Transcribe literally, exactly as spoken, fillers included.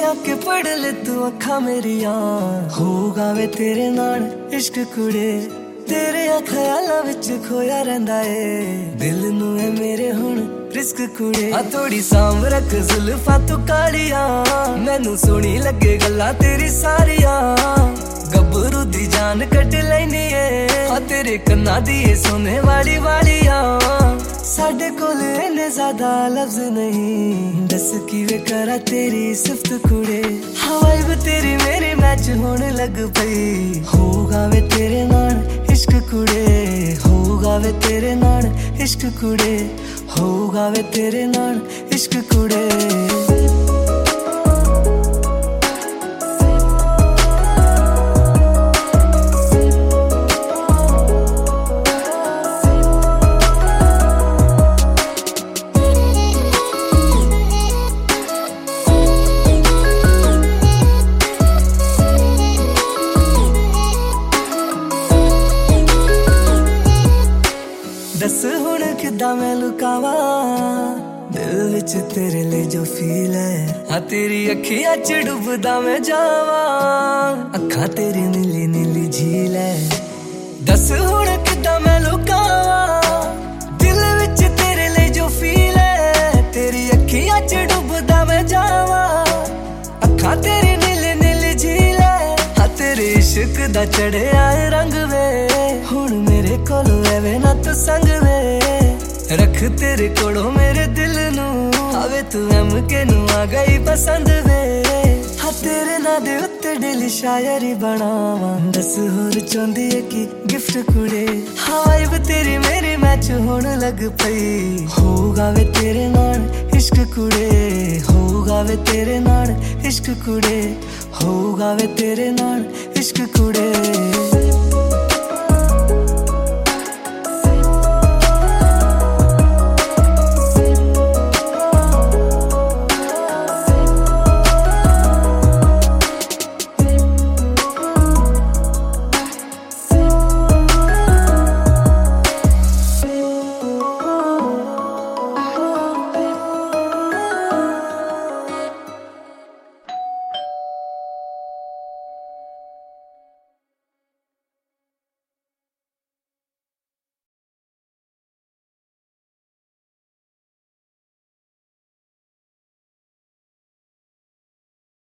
आके पढ़ ले तू अखा मेरिया, होगा वे तेरे नाल इश्क कुड़े। तेरे ख्यालां विच खोया रहिंदा ए दिल नू है मेरे हुण रिस्क कुड़े। आ थोड़ी सांभ रख जुल्फां तू कालियां, मैनू सोहनी लगे गल्लां तेरी सारियां। गब्बरू दी जान कट लैनी ए, आ तेरे कन्नां दी सोने वाली वालियां। साडे कोल इन्ने ज्यादा लफ्ज नहीं, दस किवें करा तेरी सिफत कुड़े। हाँ वाइब तेरी मेरी मैच होने लग पई, होगा वे तेरे नाल इश्क कुड़े। होगा वे तेरे नाल इश्क कुड़े, होगा वे तेरे नाल इश्क कुड़े। दस हुण किद्दां मैं लुकावा दिल विच तेरे लिए जो फील है। हाँ तेरी अखियां च डुबदा मैं जावा, अखा तेरी नीली नीली झील है। दस हुण किद्दां मैं लुकावा दिल विच तेरे लिए जो फील है। तेरी अखियां च डुबदा मैं जावा, अखा तेरी नीली नीली झील है। हाँ तेरे इश्क दा चढ़िया रंग वे, हुण मेरे कोल एवे ना तू संग वे। रख तेरे कोलों मेरे दिल नू, आवे तू एम के नू आ गई पसंद वे। हाँ तेरे ना दे उत्ते डेली शायरी बनावा, दस होर चाहंदी है कि गिफ्ट कुड़े। हाँ वाइब तेरी मेरी मैच होने लग पई, होगा वे तेरे नाल इश्क कुड़े। होगा वे तेरे नाल इश्क कुड़े, होगा वे तेरे नाल इश्क कुड़े।